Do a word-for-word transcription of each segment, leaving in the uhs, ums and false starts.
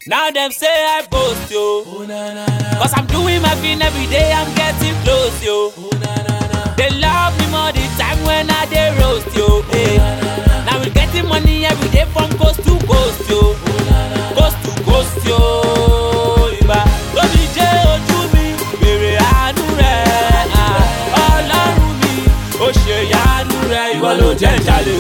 Now them say I boast, yo. Cause I'm doing my thing every day, I'm getting close, yo. They love me more the time when I dey roast, yo. Hey. Now we're getting money every day from coast to coast, yo. Coast to coast, yo. Iba. Lóbi jẹ́ ojú mi, bèrè àánú rẹ̀. Ọlọ́run mi, ó ṣe ìyanu rẹ̀, ìwọ ló jẹ́ n jalè.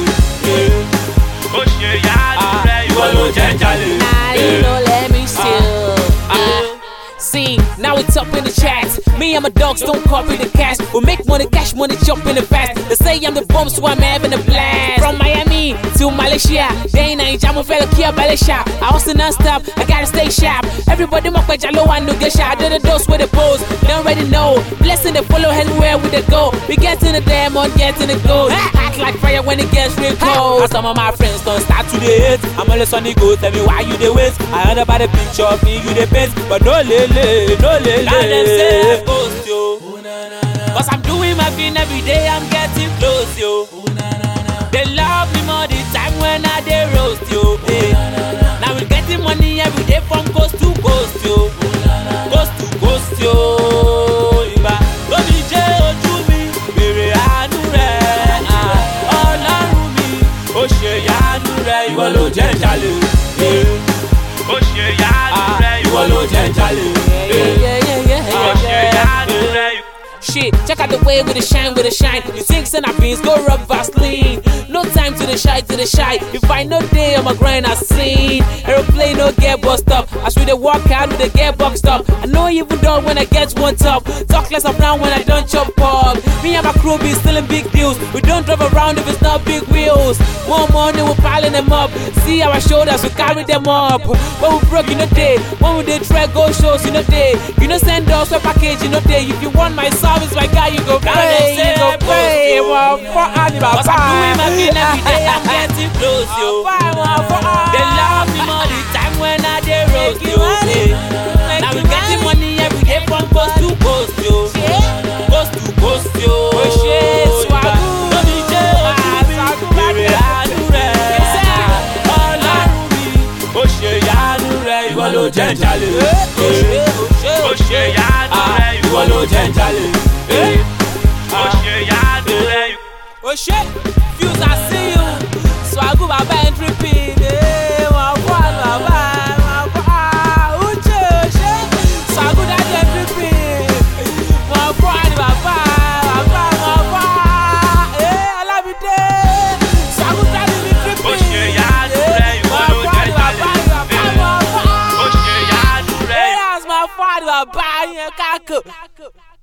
Ó ṣe ìyanu rẹ̀, ìwọ ló jẹ́ n jalè. You know, let me still uh, sing. Now it's up in the chats. Me and my dogs don't copy the cast. We make money, cash money, jump in the fast. They say I'm the bomb, so I'm having a blast. From Miami to Malaysia, they ain't I'm a fellow kia Malaysia. I hustle non-stop, I gotta stay sharp. Everybody my page, I know I know get shot. I did the dose with the pose, they already know. Blessing they follow everywhere with the go. We get in the diamond, get in the gold. Act like fire when it gets real cold. And some of my friends don't start to the hate. I'm always on the go, tell me why you the waste. I heard about the picture of me, you the best. But no lele, no lele. Now them say I boast, yo. Cause I'm doing my thing every day, I'm getting close, yo. They love me more the time when I dey roast, yo. Hey. Now we're getting money every day from coast to coast, yo. Coast to coast, yo. Iba. Lóbi jẹ́ ojú mi, bèrè àánú rẹ̀. Ọlọ́run mi, ó ṣe ìyanu rẹ̀, ìwọ ló jẹ́ n jalè. Ó ṣe ìyanu rẹ̀, ìwọ ló jẹ́ n jalè. Ó ṣe ìyanu rẹ̀. Shit, check out the way with the shine, with the shine. You think and I beans, go rub Vaseline. No time to the shy, to the shy. If I no day on my grind, I seen. Aeroplane no get bust up. As we they walk out with the get boxed up. I know even though when I get one top. Talk less of now when I don't chop up. Me and my crew be still in big deals. We don't drive around if it's not big wheels. More money, we're piling them up. See our shoulders, we carry them up. When we broke, you know day. When we did track go shows, you know day. You know send us a package, you know day. If you want my service, my guy, you go pay, you go pay. Cause I'm doing my thing every day, I'm getting close, yo. They love me more the time when I dey roast, yo. Now we getting money every day from coast to coast, yo. Coast to coast, yo. Lóbi jẹ́ ojú mi, bèrè àánú rẹ̀. Ọlọ́run mi, ó ṣe ìyanu rẹ̀, ìwọ ló jẹ́ n jalè. Ó ṣe ìyanu rẹ̀, ìwọ ló jẹ́ n jalè. Ó ṣe ìyanu rẹ̀. Oh shit, Fuse, I see you. So I go baba entry pin. Eh, my boy, baba, my boy. Uche, oh shit. So I go that entry pin. My boy, baba, baba, my boy. Eh, I love you there. So I go that entry pin. Ó ṣe ìyanu rẹ̀, ìwọ ló jẹ́ n jalè. My boy, Ó ṣe ìyanu rẹ̀. that's my father, baba, yeah, kako.